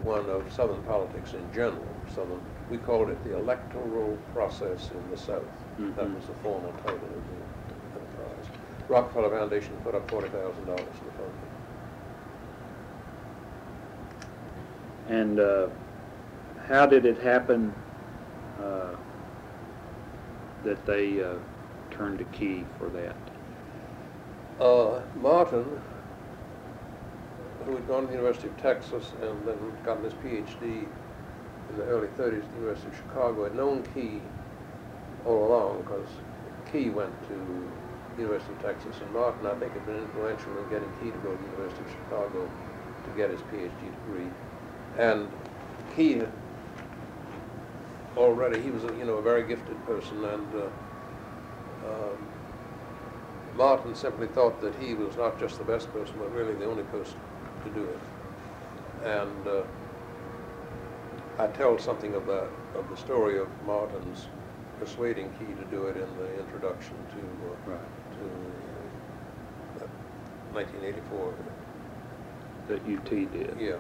one of Southern politics in general. We called it the electoral process in the South. That was the formal title of the enterprise. Rockefeller Foundation put up $40,000 to fund it. And how did it happen that they turned to Key for that? Martin, who had gone to the University of Texas and then gotten his PhD in the early 30s at the University of Chicago, had known Key all along because Key went to the University of Texas, and Martin, I think, had been influential in getting Key to go to the University of Chicago to get his PhD degree. And Key had already, he was a very gifted person, and Martin simply thought that he was not just the best person, but really the only person to do it. And I tell something of the story of Martin's persuading Key to do it in the introduction to 1984. That UT did. Yeah.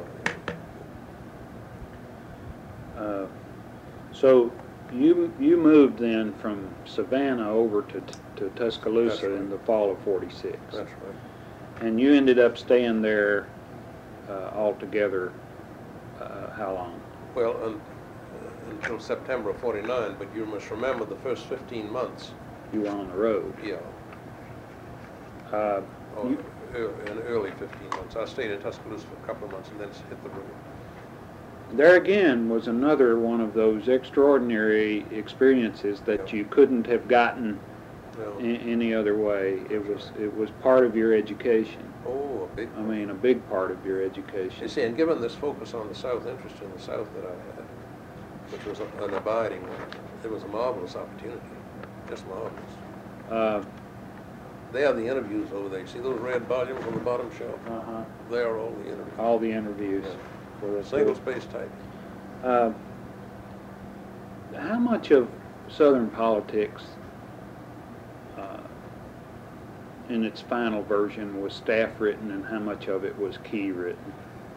So you moved then from Savannah over to Tuscaloosa in the fall of '46. That's right. And you ended up staying there altogether. How long? Well, until September of '49. But you must remember the first 15 months. You were on the road. Yeah. In early 15 months. I stayed in Tuscaloosa for a couple of months and then hit the road. There again was another one of those extraordinary experiences that you couldn't have gotten any other way. It was part of your education. Oh, a big part. I mean, a big part of your education. You see, and given this focus on the South, interest in the South that I had, which was an abiding one, it was a marvelous opportunity, just marvelous. They have the interviews over there. You see those red volumes on the bottom shelf? They are all the interviews. All the interviews. Yeah. For the Single-space type. How much of Southern politics in its final version was staff written, and how much of it was Key written?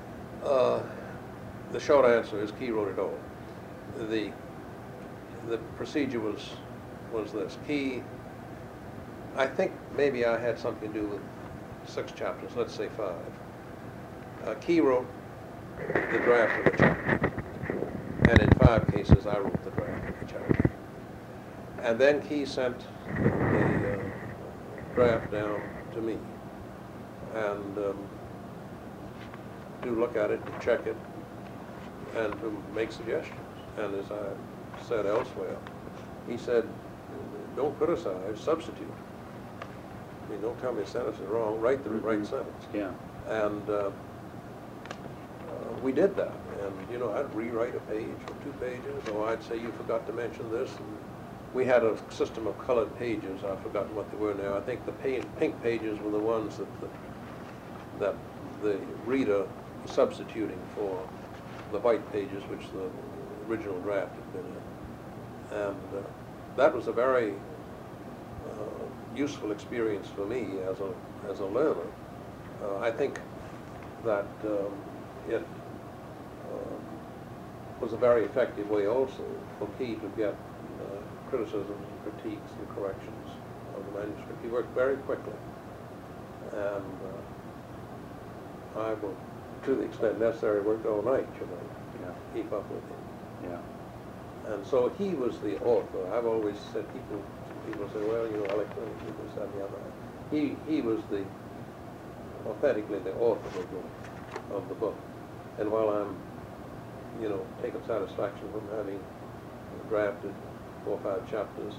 The short answer is Key wrote it all. The procedure was this. Key, I think maybe I had something to do with 6 chapters, let's say 5. Key wrote the draft of the chapter, and in 5 cases I wrote the draft of the chapter. And then Key sent the draft down to me, and to look at it, to check it, and to make suggestions. And as I said elsewhere, he said, don't criticize, substitute. I mean, don't tell me a sentence is wrong, write the right sentence. Yeah. And we did that, and I'd rewrite a page or 2 pages, or I'd say you forgot to mention this. And we had a system of colored pages. I've forgotten what they were now. I think the pink pages were the ones that the reader was substituting for the white pages, which the original draft had been in. And that was a very useful experience for me as a learner. I think that it was a very effective way also for Key to get criticisms and critiques and corrections of the manuscript. He worked very quickly, and I will, to the extent necessary, worked all night, to keep up with him. Yeah. And so he was the author. I've always said, people say, well, Alec Leonard, people said the other. He was authentically the author of the book. And while I'm, taking satisfaction from having drafted 4 or 5 chapters,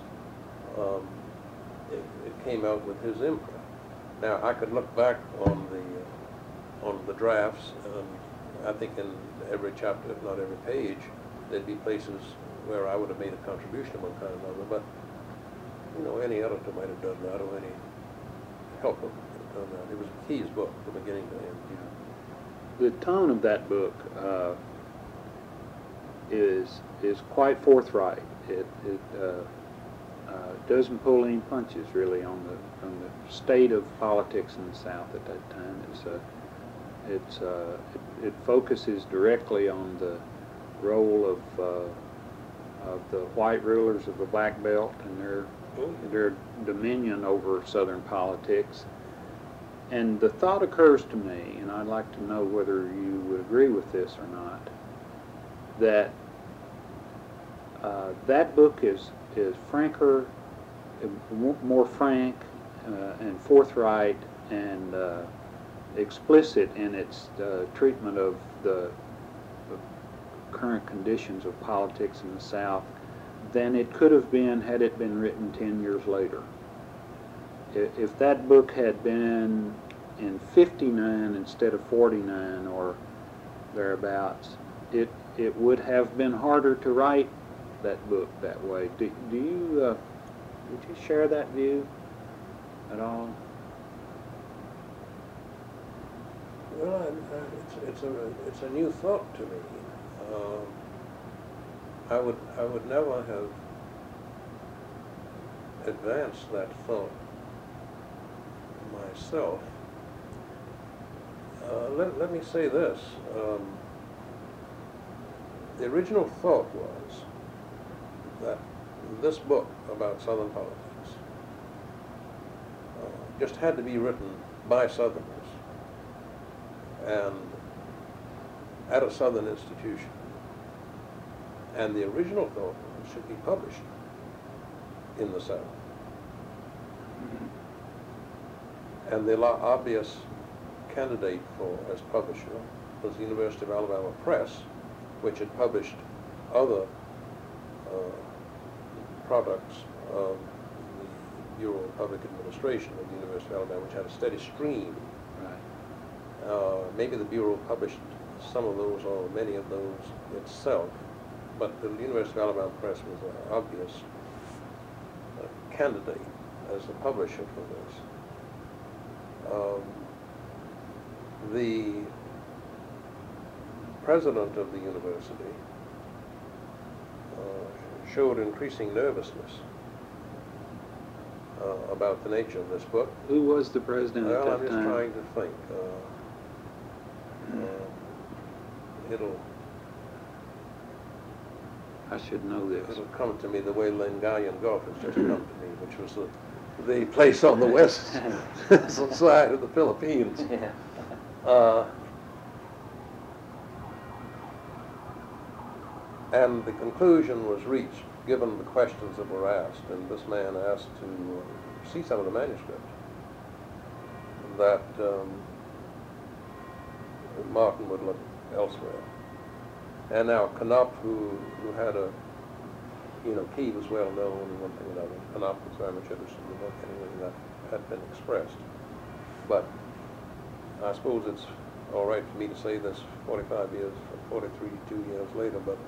it came out with his imprint. Now, I could look back on the drafts, and I think in every chapter, if not every page, there'd be places where I would have made a contribution of one kind or another, but any editor might have done that, or any helper might have done that. It was Key's book from beginning to end. The tone of that book is quite forthright. It doesn't pull any punches really on the state of politics in the South at that time. It focuses directly on the role of the white rulers of the Black Belt and their dominion over Southern politics. And the thought occurs to me, and I'd like to know whether you would agree with this or not, that that book is franker, more frank and forthright and explicit in its treatment of the current conditions of politics in the South than it could have been had it been written 10 years later. If that book had been in 59 instead of 49 or thereabouts, it would have been harder to write that book that way. Would you share that view at all? Well, it's a new thought to me. I would never have advanced that thought myself. Let me say this. The original thought was that this book about Southern politics just had to be written by Southerners and at a Southern institution. And the original thought was it should be published in the South. And the obvious candidate as publisher was the University of Alabama Press, which had published other products of the Bureau of Public Administration of the University of Alabama, which had a steady stream. Right. Maybe the Bureau published some of those or many of those itself, but the University of Alabama Press was an obvious candidate as the publisher for this. The president of the university showed increasing nervousness about the nature of this book. Who was the president at that time? Well, I'm just trying to think. I should know this. It'll come to me the way Lingallion Gulf has just come to me, which was the place on the west side of the Philippines. Yeah. And the conclusion was reached, given the questions that were asked, and this man asked to see some of the manuscript, that Martin would look elsewhere. And now Knopf, who had Key was well known and one thing or another. Knopf was very much interested in the book anyway that had been expressed. But I suppose it's all right for me to say this 42 years later, but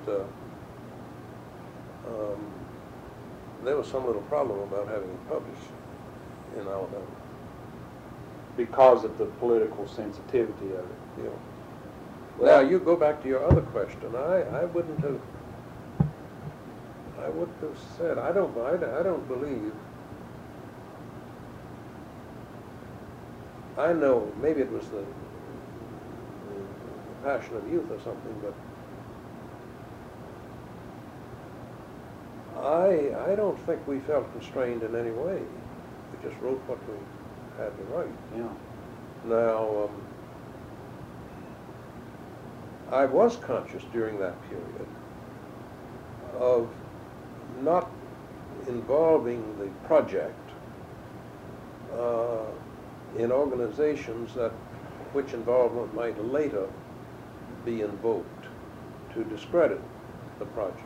there was some little problem about having it published in Alabama. Because of the political sensitivity of it. Yeah. Well, now you go back to your other question. I wouldn't have said. I don't believe. I know maybe it was the passion of youth or something, but I don't think we felt constrained in any way. We just wrote what we had to write. Yeah. Now, I was conscious during that period of not involving the project in organizations which involvement might later be invoked to discredit the project.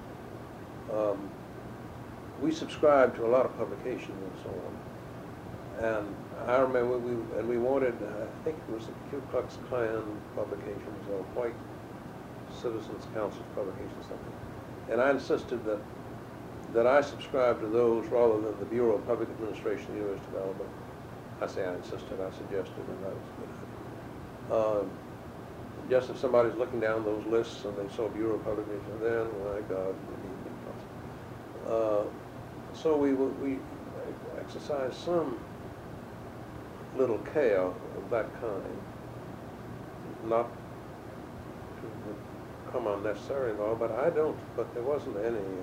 We subscribed to a lot of publications and so on. And I remember we wanted, I think it was the Ku Klux Klan publications or White Citizens Council's publications or something. And I insisted that I subscribed to those rather than the Bureau of Public Administration of the University of Alabama. I say I insisted, I suggested, and that was good. Just if somebody's looking down those lists and they saw Bureau of Public Administration, then, my God, so we exercised some little care of that kind. not to become unnecessarily involved, but I don't, but there wasn't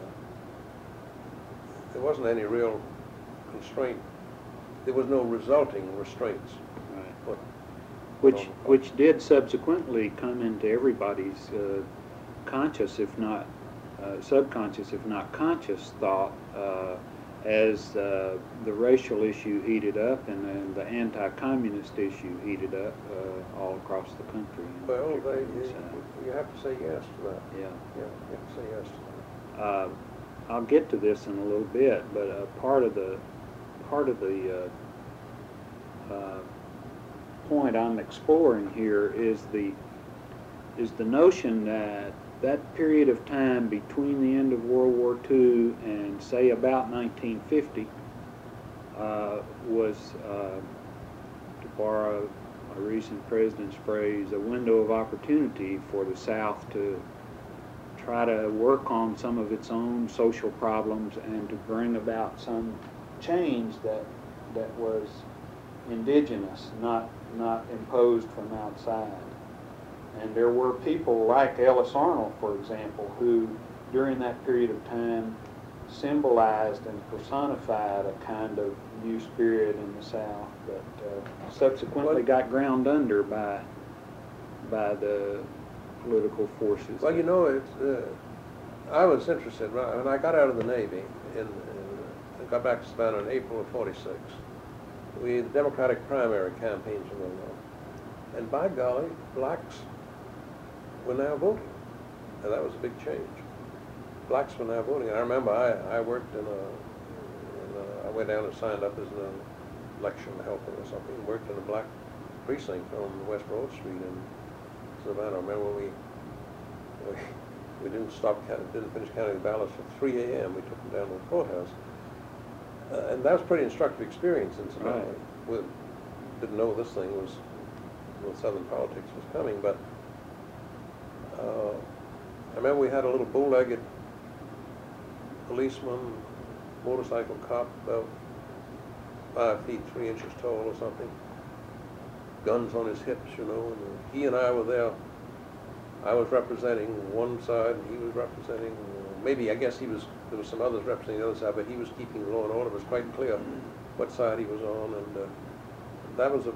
any real constraint. There was no resulting restraints. Right. Which did subsequently come into everybody's conscious, if not subconscious, if not conscious thought, as the racial issue heated up and then the anti-communist issue heated up all across the country. Well, you have to say yes to that. Yeah. Yeah, you have to say yes to that. I'll get to this in a little bit, but part of the point I'm exploring here is the notion that that period of time between the end of World War II and say about 1950 was, to borrow a recent president's phrase, a window of opportunity for the South to try to work on some of its own social problems and to bring about some change that was indigenous, not imposed from outside. And there were people like Ellis Arnold, for example, who during that period of time symbolized and personified a kind of new spirit in the South that subsequently got ground under by the political forces. Well, you know, I was interested when I got out of the Navy I got back to Savannah in April of '46. The Democratic primary campaigns were going on, and by golly, blacks were now voting, and that was a big change. Blacks were now voting. And I remember I worked I went down and signed up as an election helper or something, and worked in a black precinct on West Broad Street in Savannah. I remember we didn't finish counting the ballots at 3 a.m. We took them down to the courthouse. And that was a pretty instructive experience in Savannah. Right. We didn't know this thing was, Southern politics was coming, but I remember we had a little bow-legged policeman, motorcycle cop, about 5 feet 3 inches tall or something, guns on his hips, you know, and he and I were there. I was representing one side, and he was representing, maybe, I guess there was some others representing the other side, but he was keeping law and order. It was quite clear what side he was on, and that was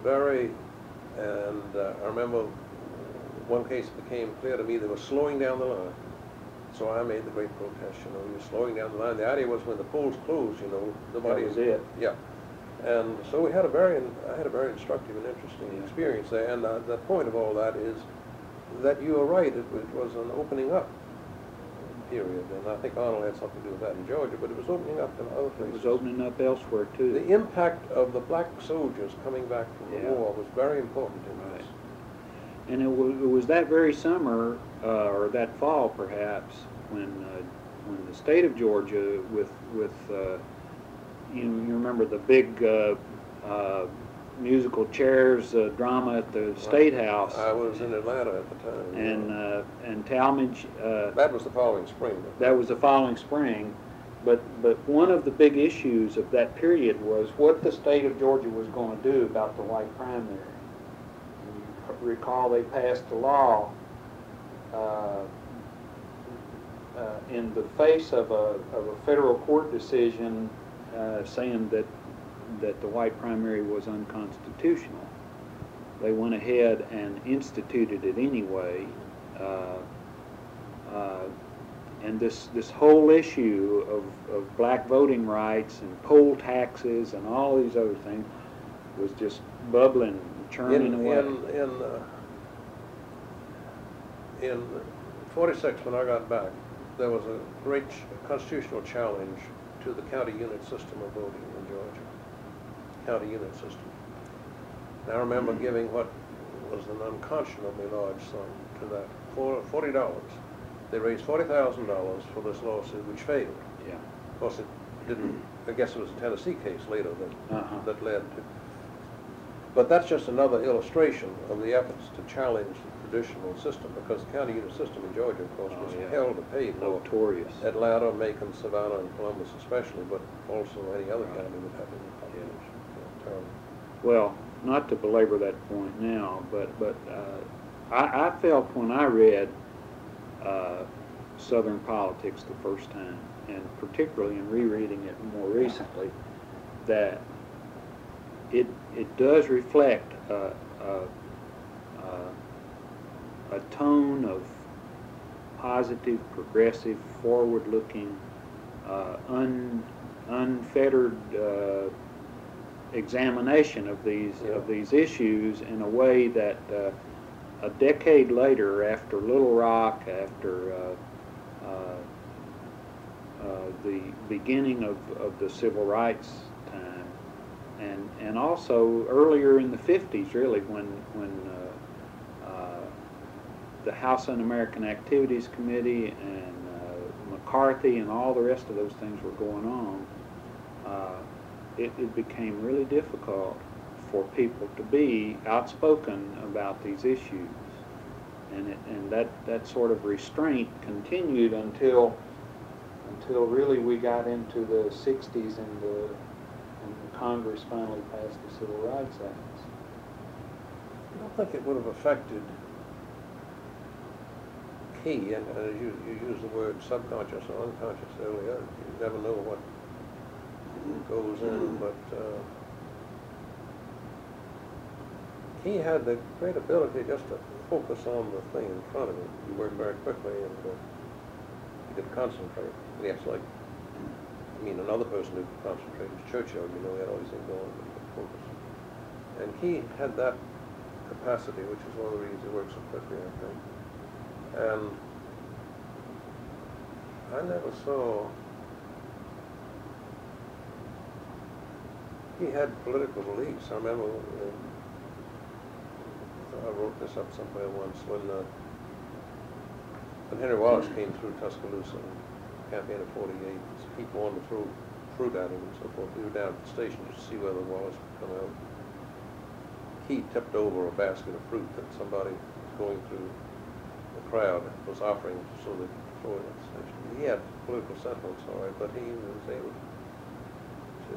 I remember one case it became clear to me they were slowing down the line. So I made the great protest, you know, you're slowing down the line. The idea was when the polls closed, you know, nobody... That was it. Yeah. And so I had a very instructive and interesting experience there. And the point of all that is that you are right, it was an opening up period. And I think Arnold had something to do with that in Georgia, but it was opening up in other places. It was opening up elsewhere, too. The impact of the black soldiers coming back from the war was very important in this. And it was that very summer, or that fall perhaps, when the state of Georgia, with you remember the big musical chairs drama at the State House. I was in Atlanta at the time. And Talmadge. That was the following spring. That was the following spring, but one of the big issues of that period was what the state of Georgia was going to do about the white primary. Recall they passed a law in the face of a federal court decision saying that the white primary was unconstitutional. They went ahead and instituted it anyway, and this whole issue of black voting rights and poll taxes and all these other things was just bubbling, churning away. In '46, when I got back, there was a great constitutional challenge to the county unit system of voting in Georgia. County unit system. And I remember giving what was an unconscionably large sum to that, $40. They raised $40,000 for this lawsuit, which failed. Yeah. Of course, it didn't. I guess it was a Tennessee case later that led to. But that's just another illustration of the efforts to challenge the traditional system, because the county unit system in Georgia, of course, was hell to pay for. Notorious. Atlanta, Macon, Savannah, and Columbus especially, but also any other county would have any population. Terrible. Well, not to belabor that point now, but I felt when I read Southern Politics the first time, and particularly in rereading it more recently, that it does reflect a tone of positive, progressive, forward-looking, unfettered examination of these issues in a way that a decade later, after Little Rock, after the beginning of the civil rights time, and also earlier in the 50s, really, when the House Un-American Activities Committee and McCarthy and all the rest of those things were going on, it became really difficult for people to be outspoken about these issues. And that sort of restraint continued until really we got into the 60s and the Congress finally passed the Civil Rights Act. I don't think it would have affected Key, and you used the word subconscious or unconscious earlier. You never know what goes in, but Key had the great ability just to focus on the thing in front of him. He worked very quickly, and he could concentrate. And yes, like, I mean, another person who could concentrate was Churchill. You know, he had all these things going, but he could focus. And Key had that capacity, which is one of the reasons he worked so quickly, I think. And I never saw, he had political beliefs. I remember, I wrote this up somewhere once, when Henry Wallace came through Tuscaloosa, campaign of '48, people wanted to throw fruit at him and so forth. We were down at the station to see whether Wallace would come out. He tipped over a basket of fruit that somebody was going through the crowd was offering so they could throw it at the station. He had political sentiments, all right, but he was able to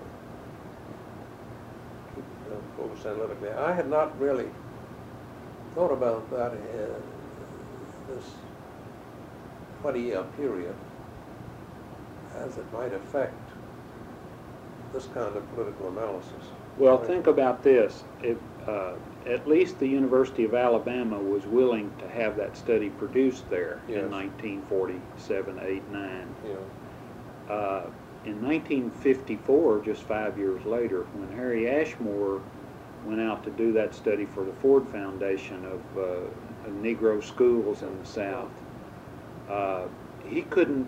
keep focused analytically. I had not really thought about that this 20-year period as it might affect this kind of political analysis. Well, think about this. If, at least the University of Alabama was willing to have that study produced there in 1947, 8, 9. Yeah. In 1954, just 5 years later, when Harry Ashmore went out to do that study for the Ford Foundation of Negro schools in the South, he couldn't.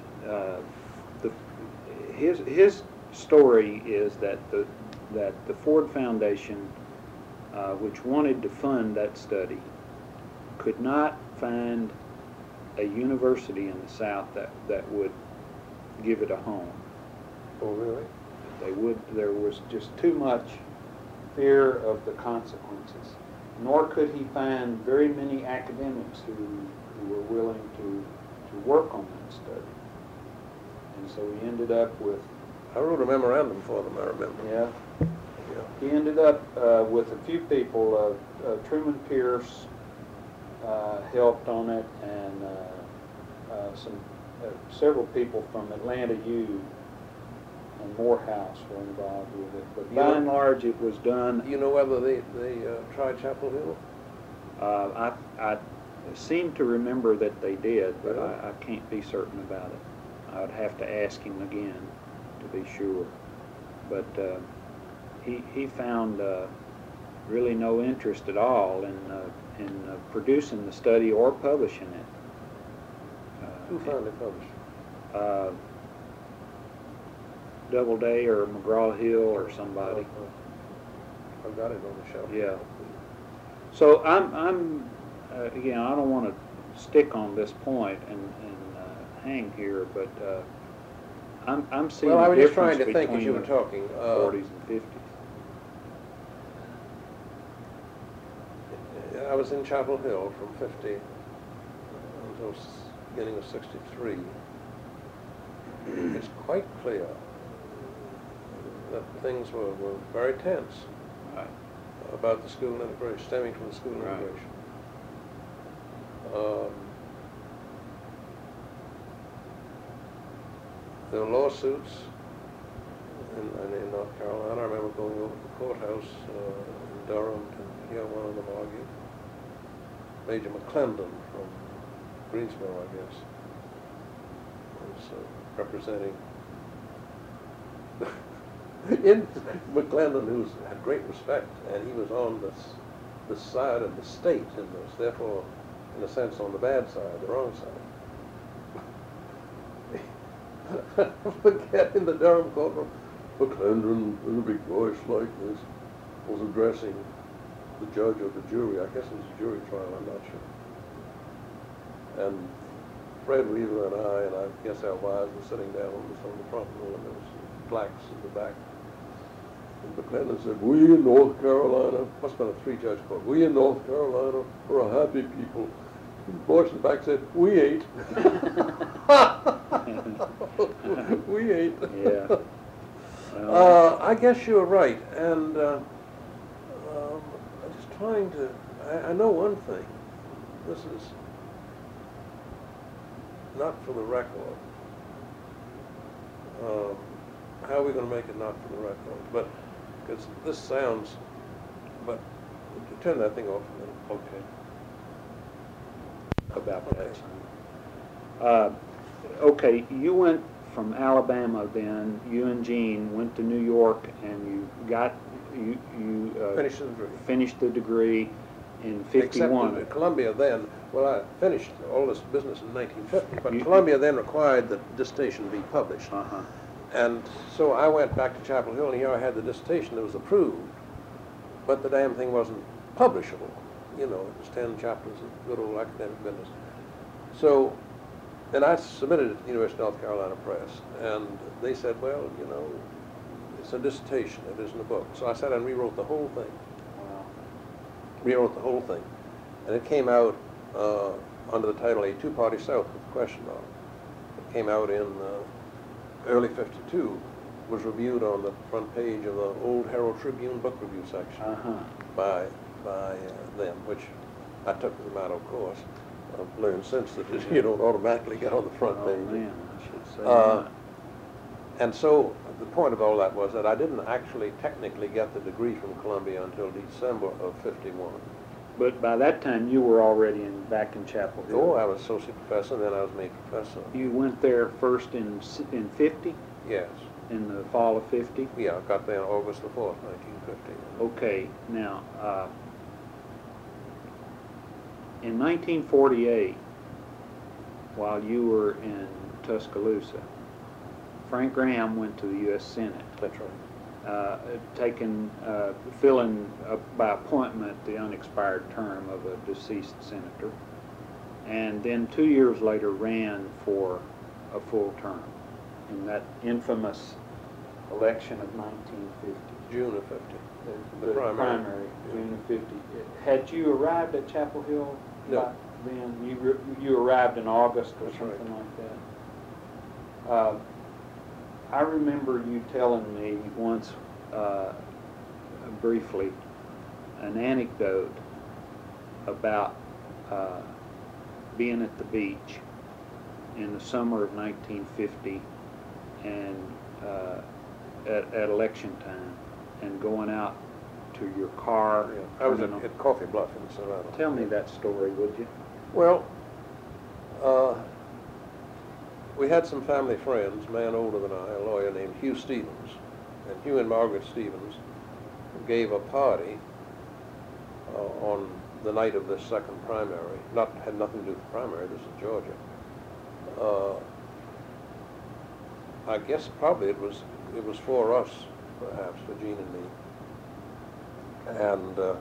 His story is that the Ford Foundation, which wanted to fund that study, could not find a university in the South that would give it a home. Oh, really? There was just too much fear of the consequences. Nor could he find very many academics who were willing to work on that study. And so he ended up with... I wrote a memorandum for them, I remember. Yeah. He ended up with a few people. Truman Pierce helped on it, and several people from Atlanta U and Morehouse were involved with it. But by and large, it was done. Do you know whether they tried Chapel Hill? I seem to remember that they did, but I can't be certain about it. I'd have to ask him again to be sure. But he found really no interest at all in producing the study or publishing it. Who found it published? Doubleday or McGraw-Hill or somebody. I've got it on the shelf. Yeah. So I'm again, I don't want to stick on this point and hang here, but I'm seeing. Well, I was just trying to think as you were talking. 40s and 50s. I was in Chapel Hill from 50 until beginning of 63. It's quite clear that things were very tense about the school integration, stemming from the school integration. There were lawsuits in North Carolina. I remember going over to the courthouse in Durham to hear one of them argue. Major McClendon from Greensboro, I guess, was representing in McClendon, who had great respect, and he was on this side of the state in this, therefore, in a sense, on the bad side, the wrong side. Forget in the Durham courtroom, McClendon, in a big voice like this, was addressing the judge or the jury. I guess it was a jury trial, I'm not sure. And Fred Weaver and I guess our wives were sitting down on the front row, and there was blacks in the back. And McClendon said, "We in North Carolina," must have been a three-judge court, "we in North Carolina are a happy people." And the voice in the back said, "We ain't." We ain't. Yeah. I guess you're right, and I'm just trying to. I know one thing. This is not for the record. How are we going to make it not for the record? But because this sounds. But turn that thing off a minute. Okay. About that. Okay, you went from Alabama then, you and Jean went to New York and you finished the degree in 51. Except at Columbia then, well, I finished all this business in 1950, but Columbia then required that the dissertation be published. And so I went back to Chapel Hill, and here I had the dissertation that was approved, but the damn thing wasn't publishable. You know, it was 10 chapters of good old academic business. So, and I submitted it to the University of North Carolina Press, and they said, well, you know, it's a dissertation, it isn't a book. So I sat and rewrote the whole thing. Wow. Rewrote the whole thing. And it came out under the title, A Two-Party South with a Question Mark. It came out in early 52, was reviewed on the front page of the Old Herald Tribune book review section by them, which I took as a matter of course. I've learned since that you don't automatically get on the front page. Man, I should say that. And so the point of all that was that I didn't actually technically get the degree from Columbia until December of 51. But by that time, you were already back in Chapel Hill. Oh, I was associate professor, and then I was made professor. You went there first in 50? Yes. In the fall of 50? Yeah, I got there on August the 4th, 1950. Okay, now, in 1948, while you were in Tuscaloosa, Frank Graham went to the U.S. Senate. That's right. Filling by appointment the unexpired term of a deceased senator, and then 2 years later ran for a full term in that infamous election of 1950. June of 50. The primary, June of 50. Had you arrived at Chapel Hill No. then? You arrived in August or That's something right. like that? I remember you telling me once, briefly, an anecdote about being at the beach in the summer of 1950 and at election time and going out to your car. Yeah. I was at Coffee Bluff in Savannah. Tell me that story, would you? Well, we had some family friends, a man older than I, a lawyer named Hugh Stevens. And Hugh and Margaret Stevens gave a party on the night of this second primary. Had nothing to do with the primary, this is Georgia. I guess probably it was for us, perhaps, for Jean and me. And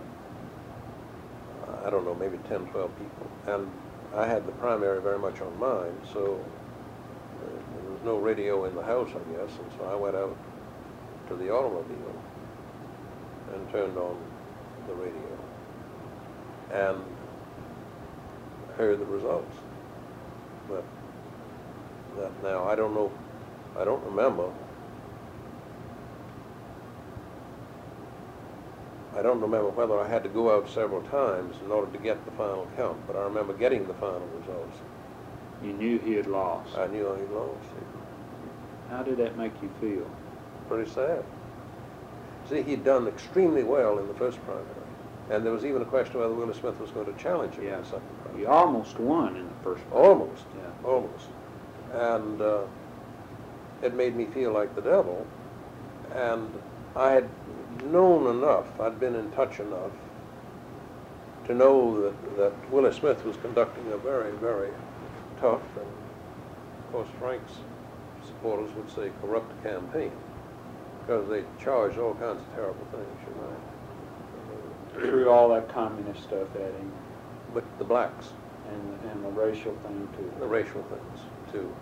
I don't know, maybe 10, 12 people. And I had the primary very much on mine, so there was no radio in the house, I guess, and so I went out to the automobile and turned on the radio and heard the results. But that now, I don't know, I don't remember. I don't remember whether I had to go out several times in order to get the final count, but I remember getting the final results. You knew he had lost. I knew I lost. How did that make you feel? Pretty sad. See, he'd done extremely well in the first primary, and there was even a question whether Willie Smith was going to challenge him in the second primary. He almost won in the first primary. Almost. Yeah. Almost. And it made me feel like the devil, and I had known enough, I'd been in touch enough to know that Willie Smith was conducting a very, very tough, and of course Frank's supporters would say corrupt campaign, because they charged all kinds of terrible things, you know. Threw all that communist stuff at him. But the blacks. And the racial thing too. The racial things too.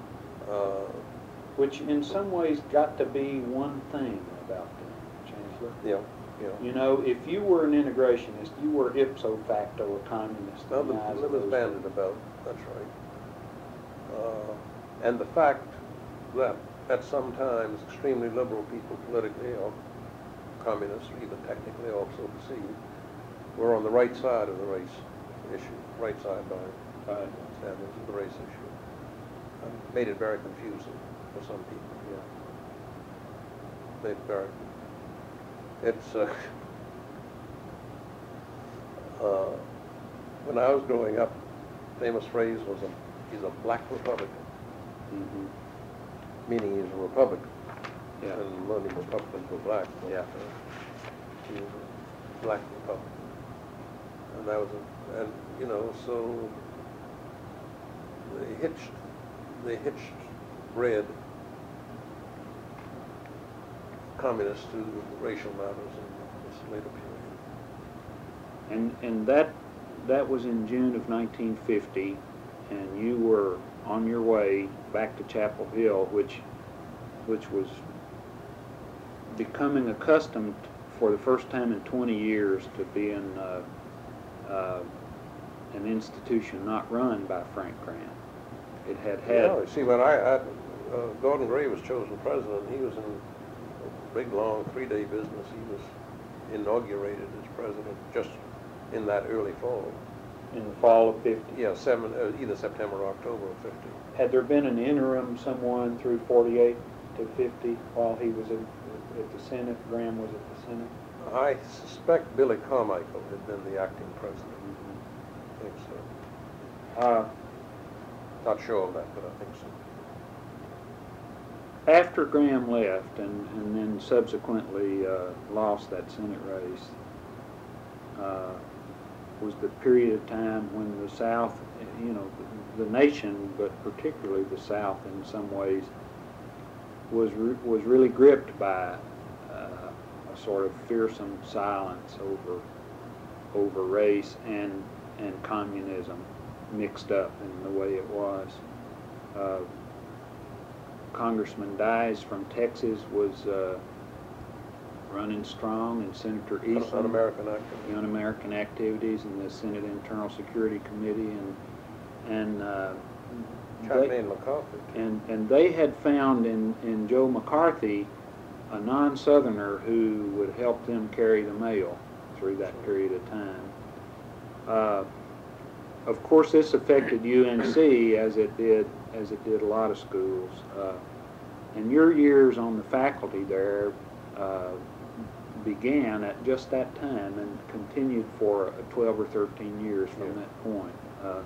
Which in some ways got to be one thing about them, Chancellor. Yeah, yeah. You know, if you were an integrationist, you were ipso facto a communist. Well, there was banded about, that's right. And the fact that at sometimes extremely liberal people politically, or communists, or even technically also perceived, were on the right side of the race issue, right side by standards of the race issue. Made it very confusing for some people. Yeah. Made it very. It's when I was growing up, famous phrase was he's a black Republican, meaning he's a Republican. Yeah. And many Republicans were black. But, Yeah. He was a black Republican, and that was and you know, so they hitched red communists to racial matters in this later period. And that was in June of 1950, and you were on your way back to Chapel Hill, which was becoming accustomed for the first time in 20 years to being an institution not run by Frank Grant. It had. Yeah, you see, when Gordon Gray was chosen president, he was in a big, long 3-day business. He was inaugurated as president just in that early fall. In the fall of 50? Yeah, either September or October of 50. Had there been an interim someone through 48 to 50 while he was at the Senate, Graham was at the Senate? I suspect Billy Carmichael had been the acting president. I think so. Not sure of that, but I think so. After Graham left and then subsequently lost that Senate race, was the period of time when the South, you know, the nation, but particularly the South in some ways, was really gripped by a sort of fearsome silence over race and communism mixed up in the way it was. Congressman Dies from Texas was running strong, and Senator Eastland, Un-American Activities, in the Senate Internal Security Committee, and McCarthy. And they had found in Joe McCarthy a non-Southerner who would help them carry the mail through that period of time. Of course, this affected UNC as it did a lot of schools. And your years on the faculty there began at just that time and continued for 12 or 13 years from that point.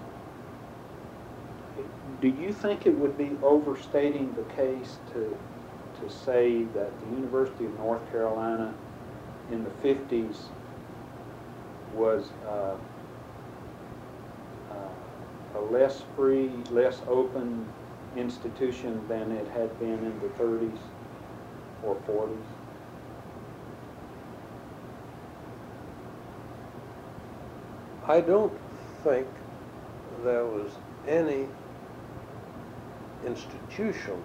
Do you think it would be overstating the case to say that the University of North Carolina in the 50s was a less free, less open institution than it had been in the 30s or 40s? I don't think there was any institutional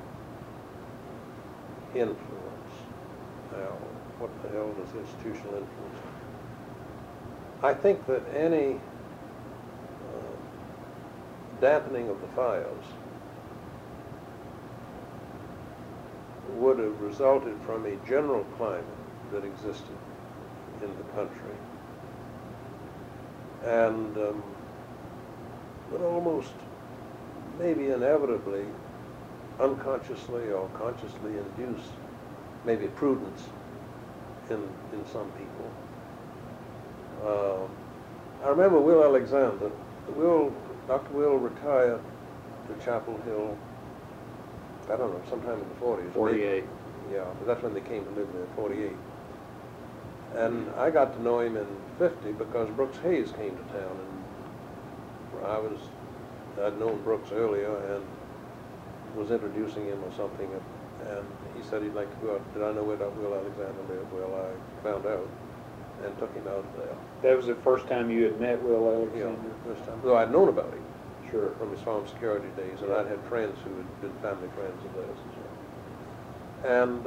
influence. Now, what the hell does institutional influence mean? I think that any dampening of the fires would have resulted from a general climate that existed in the country. And would almost, maybe inevitably, unconsciously or consciously induce maybe prudence in some people. I remember Will Alexander. Dr. Will retired to Chapel Hill, I don't know, sometime in the 40s. 48. Yeah, but that's when they came to live there, 48. And I got to know him in 50 because Brooks Hayes came to town, and I'd known Brooks earlier and was introducing him or something, and he said he'd like to go out. Did I know where Dr. Will Alexander lived? Well, I found out and took him out there. That was the first time you had met Will Alexander? Yeah, first time. Though I'd known about him. Sure. From his farm security days, and I'd had friends who had been family friends of theirs as well. And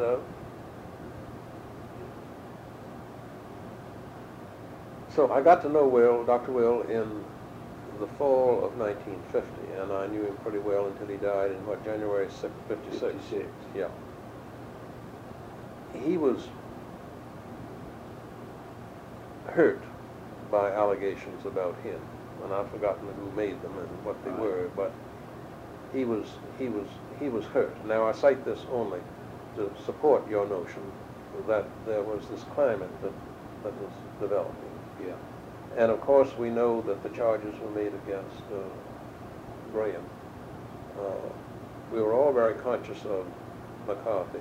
so I got to know Dr. Will, in the fall of 1950, and I knew him pretty well until he died in, January 6th, 56? 56. Yeah. He was hurt by allegations about him, and I've forgotten who made them and what they were, but he was hurt. Now I cite this only to support your notion that there was this climate that was developing. Yeah. And of course we know that the charges were made against Graham. We were all very conscious of McCarthy.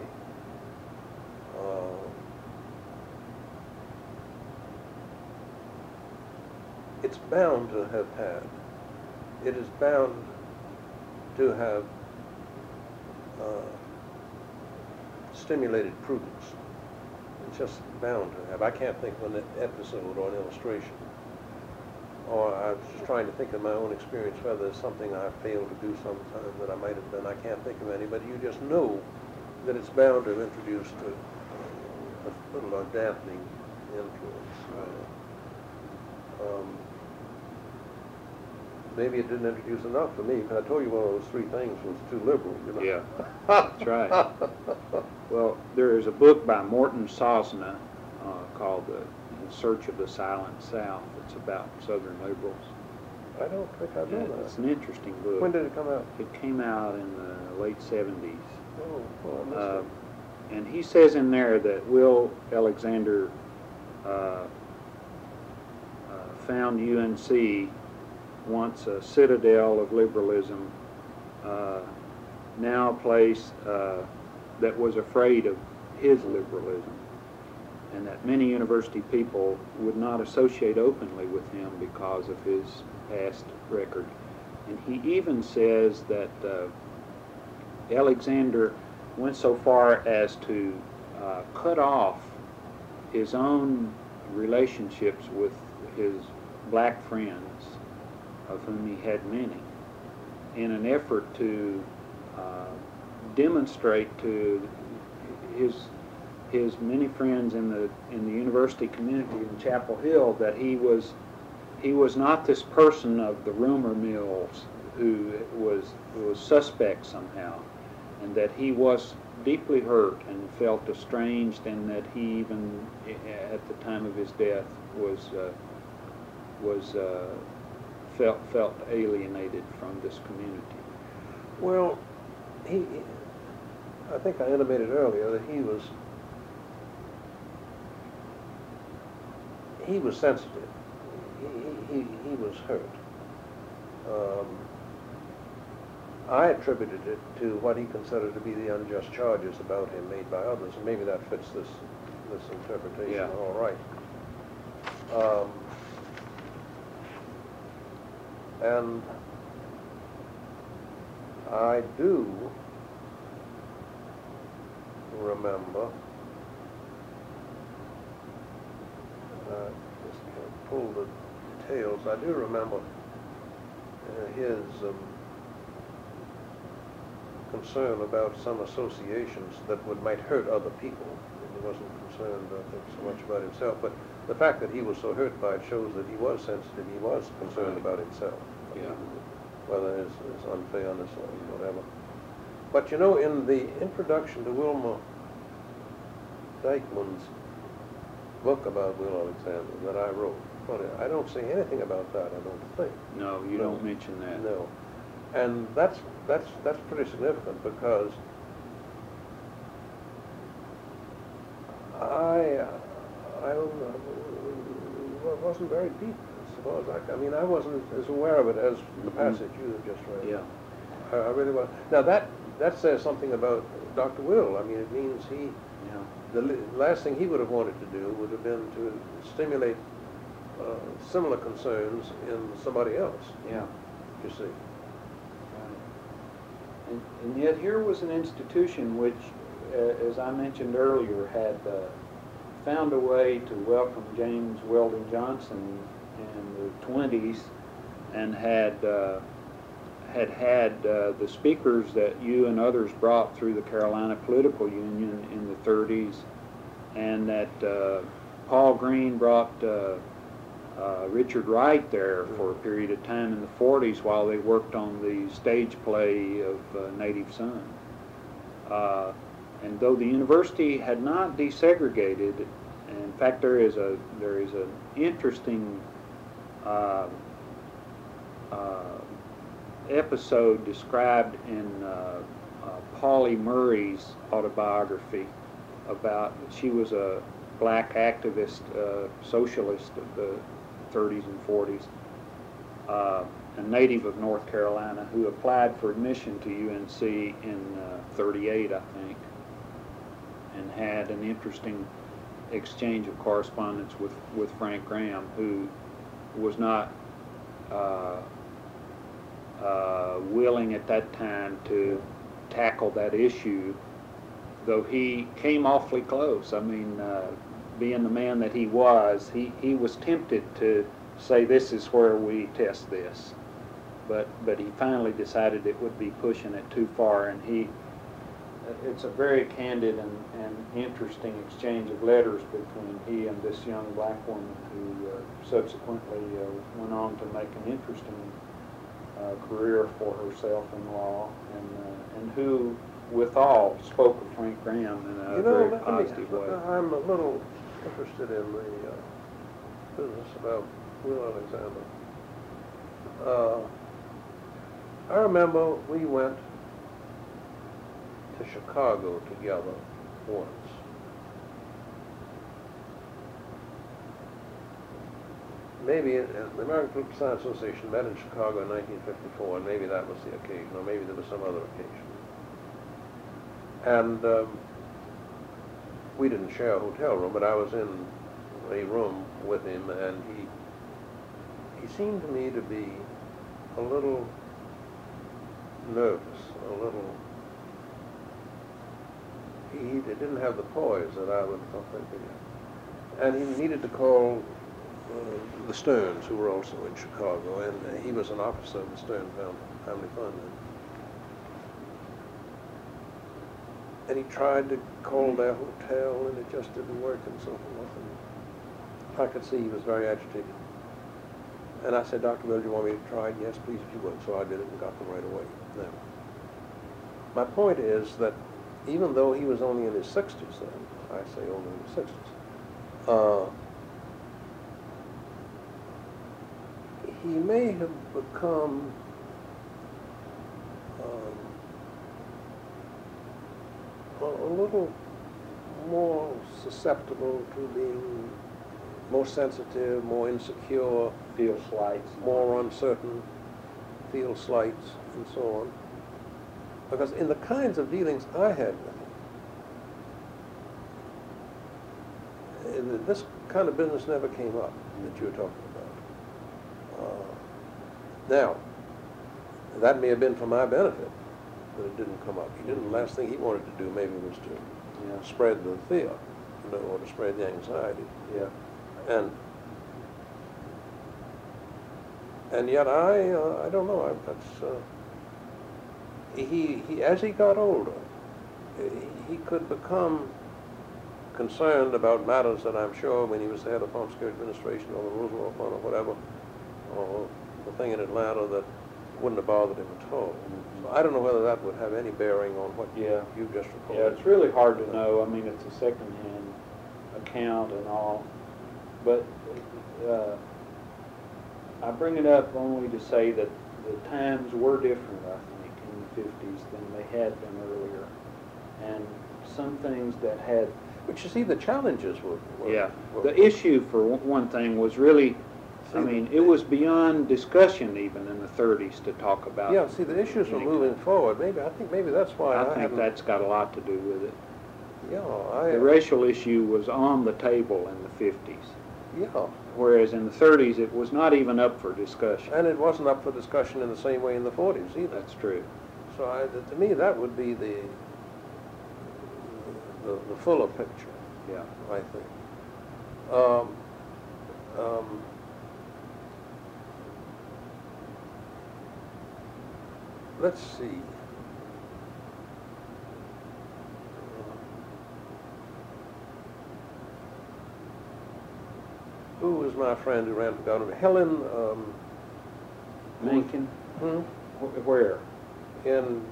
It's bound to have had, it is bound to have stimulated prudence. It's just bound to have. I can't think of an episode or an illustration. Or I was just trying to think of my own experience, whether there's something I failed to do sometime that I might have done. I can't think of any, but you just know that it's bound to have introduced a little dampening influence. Maybe it didn't introduce enough for me, because I told you one of those three things was too liberal, you know. Yeah, that's right. Well, there is a book by Morton Sosna called In Search of the Silent South. It's about Southern liberals. I don't think I know that. It's an interesting book. When did it come out? It came out in the late 70s. Oh, well, I must have. And he says in there that Will Alexander found UNC once a citadel of liberalism, now a place that was afraid of his liberalism, and that many university people would not associate openly with him because of his past record. And he even says that Alexander went so far as to cut off his own relationships with his black friends, of whom he had many, in an effort to demonstrate to his many friends in the university community in Chapel Hill that he was not this person of the rumor mills who was suspect somehow, and that he was deeply hurt and felt estranged, and that he even at the time of his death felt alienated from this community. Well, I think I intimated earlier that he was sensitive. He was hurt. I attributed it to what he considered to be the unjust charges about him made by others, and maybe that fits this interpretation all right. And I do remember, just can't pull the details, I do remember his concern about some associations that might hurt other people. He wasn't concerned, I think, so much about himself, but the fact that he was so hurt by it shows that he was sensitive, he was concerned about himself. Yeah. Whether his unfairness or whatever. But you know, in the introduction to Wilma Dykeman's book about Will Alexander that I wrote. But I don't say anything about that, I don't think. No, you don't mention that. No. And that's pretty significant because I wasn't very deep, as far as I mean, I wasn't as aware of it as the passage you have just read. Yeah. I really was. Now that says something about Dr. Will. I mean, it means he, the last thing he would have wanted to do would have been to stimulate similar concerns in somebody else. Yeah. You see. And yet here was an institution which, as I mentioned earlier, had found a way to welcome James Weldon Johnson in the 20s and had the speakers that you and others brought through the Carolina Political Union in the 30s, and that Paul Green brought Richard Wright there for a period of time in the 40s while they worked on the stage play of Native Son. And though the university had not desegregated, in fact there is an interesting episode described in Pauli Murray's autobiography about, she was a black activist, socialist of the 30s and 40s, a native of North Carolina who applied for admission to UNC in 38, I think, and had an interesting exchange of correspondence with Frank Graham, who was not willing at that time to tackle that issue, though he came awfully close. I mean, being the man that he was, he was tempted to say, this is where we test this. But he finally decided it would be pushing it too far, and it's a very candid and interesting exchange of letters between he and this young black woman who subsequently went on to make an interesting career for herself in law, and who withal spoke of Frank Graham in a very positive way. I'm a little interested in the business about Will Alexander. I remember we went to Chicago together once. Maybe the American Political Science Association met in Chicago in 1954, and maybe that was the occasion, or maybe there was some other occasion. And we didn't share a hotel room, but I was in a room with him, and he seemed to me to be a little nervous, a little. He didn't have the poise that I would have thinking, and he needed to call the Stearns, who were also in Chicago, and he was an officer of the Stern Family Fund. And he tried to call their hotel, and it just didn't work, and so forth. And I could see he was very agitated. And I said, Dr. Will, do you want me to try it? Yes, please, if you would. So I did it and got them right away. Now, my point is that even though he was only in his 60s then, I say only in his 60s, he may have become a little more susceptible to being more sensitive, more insecure, feel slights, more uncertain, feel slights, and so on. Because in the kinds of dealings I had with him, this kind of business never came up that you were talking about. Now, that may have been for my benefit, but it didn't come up. He didn't. The last thing he wanted to do maybe was to spread the fear, or to spread the anxiety. Yeah. And yet I don't know. He as he got older, he could become concerned about matters that I'm sure when he was the head of the Farm Security Administration or the Roosevelt Fund or whatever, or the thing in Atlanta, that wouldn't have bothered him at all. So I don't know whether that would have any bearing on what you just reported. Yeah, it's really hard to know. I mean, it's a second-hand count and all. But I bring it up only to say that the times were different, I think, in the 50s than they had been earlier. And some things that had... But you see, the challenges were the issue, for one thing, was really... I mean, it was beyond discussion even in the 30s to talk about. Yeah, see, the issues were moving forward. I think maybe that's why I think that's got a lot to do with it. Yeah, the racial issue was on the table in the 50s. Yeah. Whereas in the 30s, it was not even up for discussion. And it wasn't up for discussion in the same way in the 40s either. That's true. So to me, that would be the fuller picture. Yeah, I think. Let's see. Who was my friend who ran for governor? Helen. Mencken. Where? In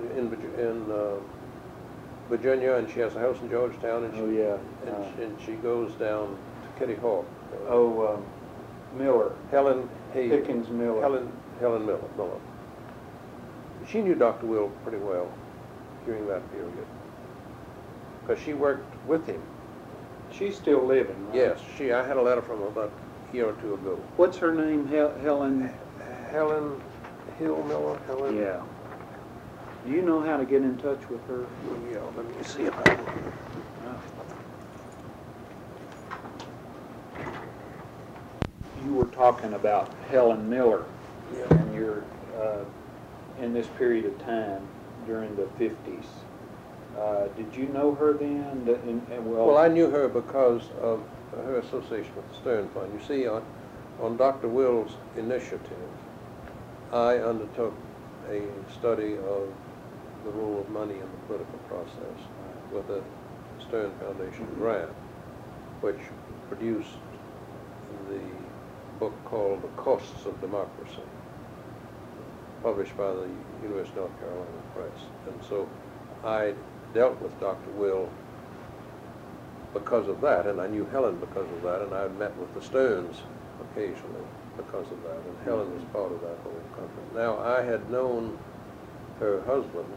Virginia, and she has a house in Georgetown, and and she goes down to Kitty Hawk. Miller. Helen Pickens Miller. Helen Miller. She knew Dr. Will pretty well during that period because she worked with him. She's still living, right? Yes, I had a letter from her about a year or two ago. What's her name? Helen? Helen Hill Miller? Helen? Yeah. Do you know how to get in touch with her? Yeah, let me see if I can. You were talking about Helen Miller, and you're in this period of time during the 50s. Did you know her then? Well, I knew her because of her association with the Stern Fund. You see, on Dr. Will's initiative, I undertook a study of the role of money in the political process with a Stern Foundation grant, which produced the book called The Costs of Democracy, published by the University of North Carolina Press. And so I dealt with Dr. Will because of that, and I knew Helen because of that, and I met with the Sterns occasionally because of that, and Helen was part of that whole company. Now, I had known her husband,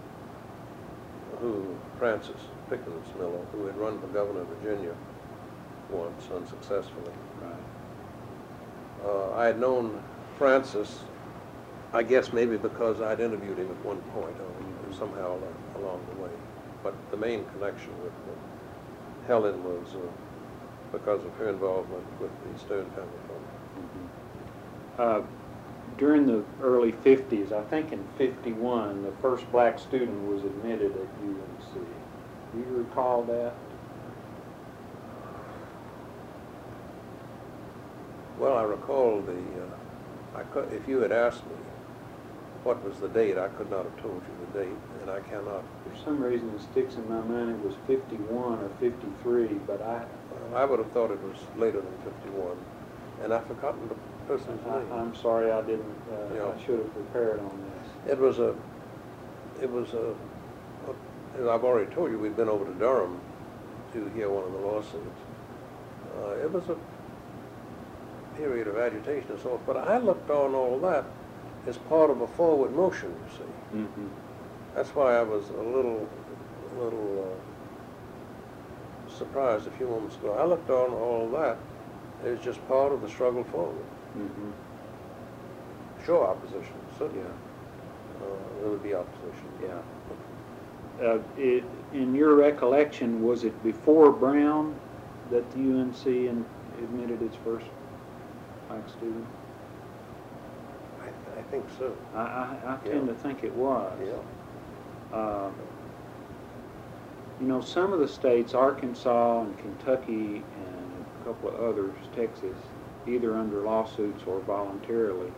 Francis Pickens Miller, who had run for governor of Virginia once unsuccessfully. Right. I had known Francis, I guess maybe because I'd interviewed him at one point or somehow along the way. But the main connection with Helen was because of her involvement with the Stern Family Fund. During the early 50s, I think in 51, the first black student was admitted at UNC. Do you recall that? Well, I recall if you had asked me what was the date, I could not have told you the date, and I cannot. For some reason it sticks in my mind it was 51 or 53, but I would have thought it was later than 51, and I've forgotten the person's name. I'm sorry I didn't, I should have prepared on this. It was as I've already told you, we'd been over to Durham to hear one of the lawsuits. It was a period of agitation and so forth, but I looked on all that as part of a forward motion, you see. Mm-hmm. That's why I was a little surprised a few moments ago. I looked on all that as just part of the struggle forward. Mm-hmm. Sure, opposition, certainly. Yeah. There would be opposition. Yeah. In your recollection, was it before Brown that the UNC admitted its first black student? I think so. I tend to think it was. Yeah. You know, some of the states, Arkansas and Kentucky and a couple of others, Texas, either under lawsuits or voluntarily,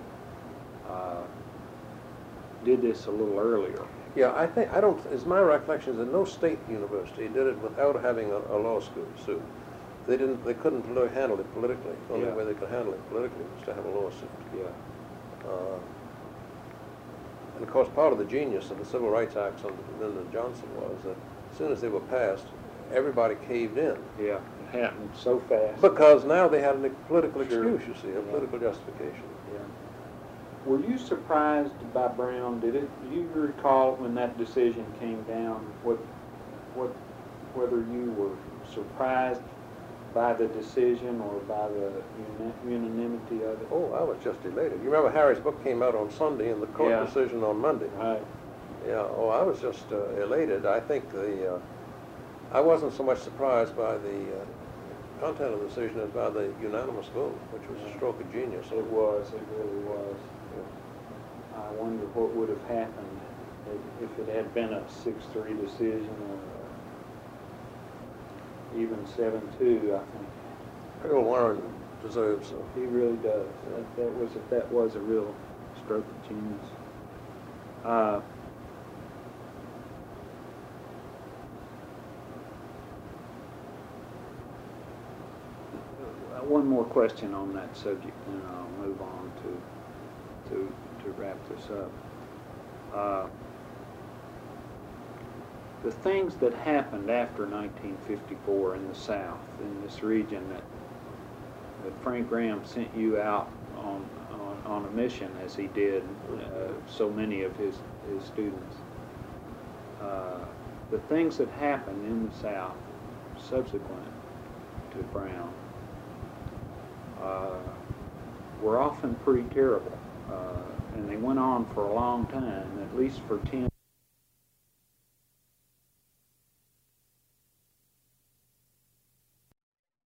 did this a little earlier. Yeah, as my recollection is that no state university did it without having a law school suit. They couldn't handle it politically. The only way they could handle it politically was to have a lawsuit. Yeah. And of course, part of the genius of the Civil Rights Acts under Lyndon Johnson was that as soon as they were passed, everybody caved in. Yeah. happened so fast. Because now they had a political Sure. excuse, you see, a political justification. Yeah. Were you surprised by Brown? Do you recall when that decision came down, whether you were surprised by the decision or by the unanimity of it? Oh, I was just elated. You remember Harry's book came out on Sunday and the court Yeah. decision on Monday. Right. Yeah, oh, I was just elated. I think I wasn't so much surprised by the content of the decision as by the unanimous vote, which was a stroke of genius. It was, it really was. I wonder what would have happened if it had been a 6-3 decision or even 7-2, I think. Bill Warren deserves He really does. That was a real stroke of genius. One more question on that subject, and I'll move on to wrap this up. The things that happened after 1954 in the South, in this region, that Frank Graham sent you out on a mission, as he did so many of his students. The things that happened in the South subsequent to Brown were often pretty terrible, and they went on for a long time, at least for 10